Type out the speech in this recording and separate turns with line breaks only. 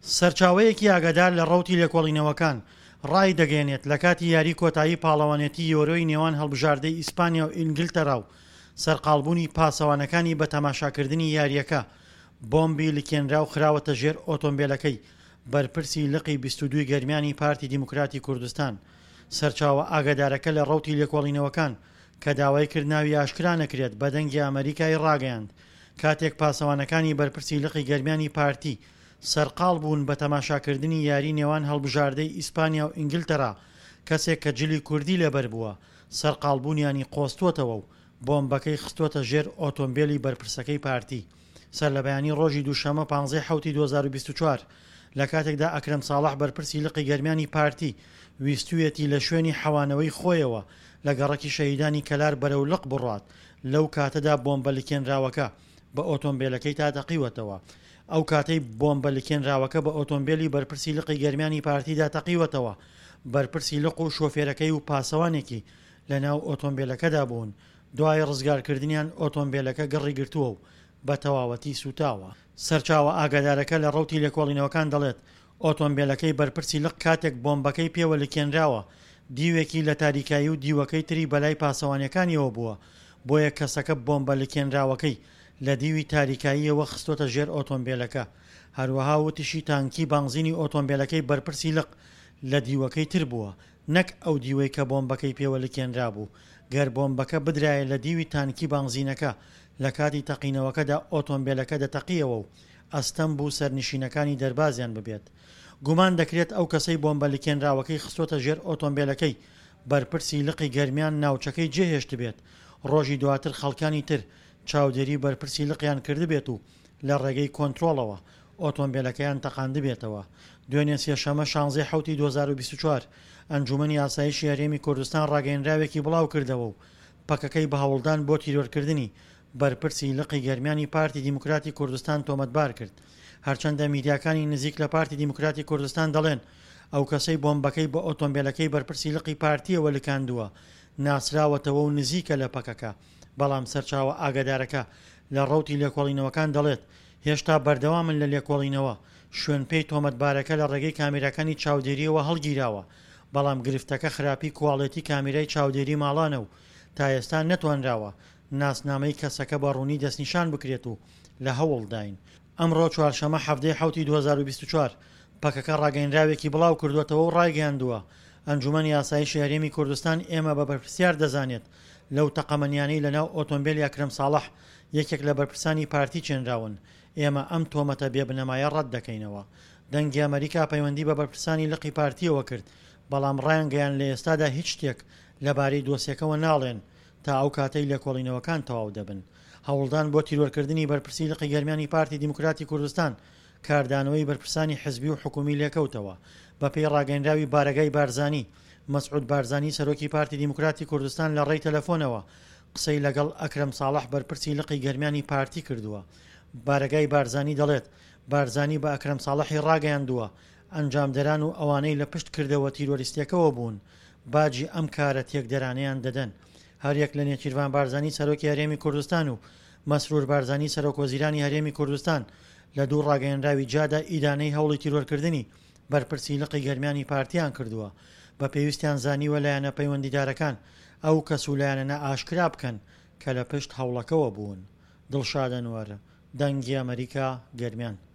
سەرچاوەیەکی ئاگادار لە ڕەوتی لێکۆڵینەوەکان ڕای دەگەێنێت لە کاتی یاری کۆتایی پاڵەوانێتی یۆرۆی نێوان هەڵبژاردەی ئیسپانیا و ئینگلتەرا و سەرقاڵبوونی پاسەوانەکانی بە تەماشاکردنی یاریەکە بۆمبی لکێنرا و خراوەتە ژێر ئۆتۆمبیلەکەی بەرپرسی لقی 22 گەرمیانی پارتی دیموکراتی کوردستان. سەرچاوە ئاگادارەکە لە ڕەوتی لێکۆڵینەوەکان کە داوای کردناوی ئاشکرا نەکرێت بە دەنگی ئەمریکای ڕاگەیاند کاتێک پاسەوانەکانی بەرپرسی لقی گەرمیانی پارتی سەرقاڵ بوون بە تەماشاکردنی یاری نێوان هەڵبژاردەی ئیسپانیا و ئینگلتەرا. کەسێک کە جلی کوردی لەبەر بووە سەرقاڵبوونیانی قۆستووەتەوە و بۆمبەکەی خستووەتە ژێر ئۆتۆمبیلی بەرپرسەکەی پارتی. سەر لە بەیانی ڕۆژی دووشەمە 15 حوتی 2024 لە کاتێکدا ئەکرەم ساڵح بەرپرسی لقی گەرمیانی پارتی ویستویەتی لە شوێنی حەوانەوەی خۆیەوە لە گەڕەکی شەهیدانی کەلار بەرەو لق بڕات لەو کاتەدا بۆمبە لکێنراوەکە بە ئۆتۆمبیلەکەی تاتەقیوەتەوە. ئەو کاتەی بۆمبە لکێنراوەکە بە ئۆتۆمبیلی بەرپرسی لقی گەرمیانی پارتیدا تەقیوەتەوە. بەرپرسی لق و شۆفێرەکەی و پاسەوانێکی لە ناو ئۆتۆمبیلەکەدا بوون. دوای ڕزگارکردنیان ئۆتۆمبیلەکە گەڕی گرتووە و بە تەواوەتی سوتاوە. سەرچاوە ئاگادارەکە لە ڕەوتی لێکۆڵینەوەکان دەڵێت ئۆتۆمبیلەکەی بەرپرسی لق کاتێک بۆمبەکەی پێوە لکێنراوە دیوێکی لە تاریکایی و دیوەکەی تری بەلای پاسەوانەکانیەوە بووە، بۆیە کەسەکە بۆمبە لکێنراوەکەی لە دیوی تاریکاییەوە خستۆتە ژێر ئۆتۆمبیلەکە. هەروەها وتیشی تانکی بانزینی ئۆتۆمبیلەکەی بەرپرسی لق لە دیوەکەی تر بووە، نەک ئەو دیوەی کە بۆمبەکەی پێوە لکێنرا بوو. گەر بۆمبەکە بدرایە لە دیوی تانکی بانزینەکە لە کاتی تەقینەوەکەدا ئۆتۆمبیلەکە دەتەقیەوە و ئەستەم بوو سەرنشینەکانی دەربازیان ببێت. گومان دەکرێت ئەو کەسەی بۆمبە لکێنراوەکەی خستۆتە ژێر ئۆتۆمبیلەکەی بەرپرسی لقی گەرمیان ناوچەکەی جێهێشت بێت. ڕۆژی دواتر خەڵکانی تر چاودێری بەرپرسی لقیان کرد بێت و لە ڕێگەی کۆنتترۆڵەوە ئۆتۆمبیلەکەیان تەقاند بێتەوە. دوێنێ سێشەمە 16 حوتی 2024 ئەنجومەنی یاسایشی هەرێمی کوردستان ڕاگەیەنراوێکی بڵاو کردەوە و پەکەکەی بە هەوڵدان بۆ تیرۆرکردنی بەرپرسی لقی گەرمیانی پارتی دیموکراتی کوردستان تۆمەتبار کرد. هەرچەندە میدیاکانی نزیک لە پارتی دیموکراتی کوردستان دەڵێن ئەو کەسەی بۆمبەکەی بە ئۆتۆمبیلەکەی بەرپرسی لقی پارتیەوە لکاندووە ناسراوەتەوە و نزیکە لە پەکەکە. بەڵام سەرچاوە ئاگادارەکە لە ڕەوتی لێکۆڵینەوەکان دەڵێت هێشتا بەردەوامن لە لێکۆڵینەوە شوێن پێی تۆمەتبارەکە لە ڕێگەی کامیراکانی چاودێریەوە هەڵگیراوە، بەڵام گرفتەکە خراپی کوواڵێتی کامیرای چاودێری ماڵانە و تا ئێستا نەتوانراوە ناسنامەی کەسەکە بە ڕوونی دەستنیشان بکرێت و لە هەوڵداین. ئەمڕۆ چوارشەمە 17 حوتی 2024 پەکەکە ڕاگەیەنراوێکی بڵاو کردوێتەوە و ڕایگەیاندووە ئەنجومەنی یاسایشی هەرێمی کوردستان ئێمە بە بەرپرسیار دەزانێت لەو تەقەمەنیانەی لەناو ئۆتۆمبیلی ئەکرەم ساڵح یەکێک لە بەرپرسانی پارتی چێنراون. ئێمە ئەم تۆمەتە بێبنەمایە ڕەت دەکەینەوە. دەنگی ئەمریکا پەیوەندی بە بەرپرسانی لقی پارتیەوە کرد، بەڵام ڕایانگەیان لە ئێستادا هیچ شتێک لەبارەی دۆسیەکەەوە ناڵێن تا ئەو کاتەی لێکۆڵینەوەکان تەواو دەبن. هەوڵدان بۆ تیرۆرکردنی بەرپرسی لقی گەرمیانی پارتی دیموکراتی کوردستان کاردانەوەی بەرپرسانی حزبی و حکومی لێکەوتەوە. بەپێی ڕاگەیەنراوی بارگای بارزانی مەسعود بارزانی سەرۆکی پارتی دیموکراتی کوردستان لە ڕێی تەلەفۆنەوە قسەی لەگەڵ ئەکرەم ساڵح بەرپرسی لقی گەرمیانی پارتی کردووە. بارگای بارزانی دەڵێت بارزانی بە ئەکرەم ساڵحی ڕاگەیاندووە ئەنجامدەران و ئەوانەی لە پشت کردەوە تیرۆریستەکەەوە بوون باجی ئەم کارە تێکدەرانەیان دەدەن. هەریەک لە نێچیروان بارزانی سەرۆکی هەرێمی کوردستان و مەسرور بارزانی سەرۆکوەزیرانی هەرێمی کوردستان لە دوو ڕاگەیەنراوی جادا ئیدانەی هەوڵی تیرۆرکردنی بەرپرسی لقی گەرمیانی پارتیان کردووە. بە پێویستیان زانیوە لایەنە پەیوەندیدارەکان ئەو کەسولایەنە ئاشکرا بکەن کە لە پشت هەوڵەکەەوە بوون. دڵشادەنوەر، دەنگی ئەمریکا، گەرمیان.